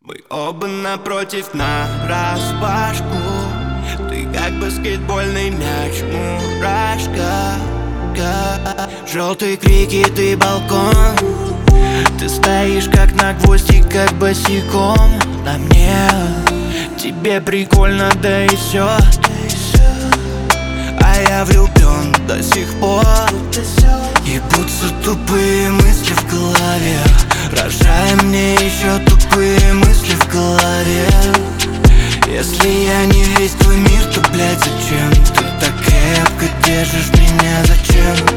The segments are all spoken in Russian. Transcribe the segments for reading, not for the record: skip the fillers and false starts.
Мы оба напротив нараспашку. Ты как баскетбольный мяч, мурашка. Желтые крики, ты балкон. Ты стоишь как на гвозди, как босиком на мне. Тебе прикольно, да и все. А я влюблен до сих пор. Ебутся тупые мысли в голове, рожая мне еще тупые мысли в голове. Если я не весь твой мир, то, блядь, зачем ты так крепко держишь меня, зачем?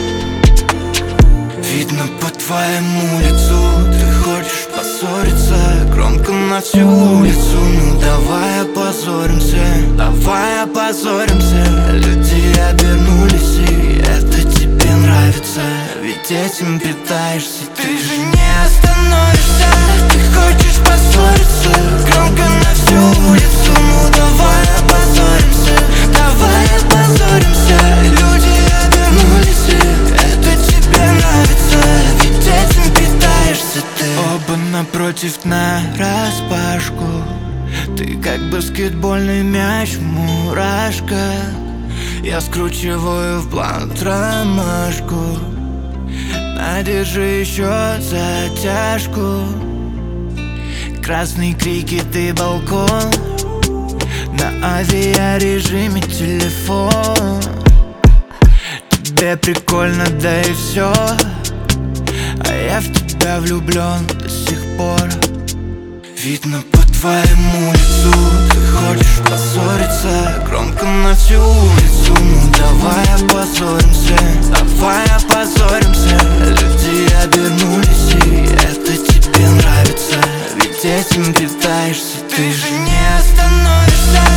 Видно по твоему лицу, ты хочешь поссориться громко на всю улицу. Ну давай опозоримся, давай опозоримся. Люди обернулись, и это тебе нравится, ведь этим питаешься. Ты же не остановишься, ты хочешь поссориться громко на всю улицу. Ну давай опозоримся, давай опозоримся. Люди обернулись, и это тебе нравится, ведь этим питаешься ты. Оба напротив нараспашку. Ты как баскетбольный мяч, мурашка. Я скручиваю в блант ромашку. Надержи еще затяжку. Красные крики, ты балкон. На авиарежиме телефон. Тебе прикольно, да и все. А я в тебя влюблен до сих пор. Видно по твоему лицу, ты хочешь поссориться громко на всю улицу. Ну давай опозоримся, давай опозоримся. Люди обернулись, и это тебе нравится, ведь этим питаешься. Ты же не остановишься,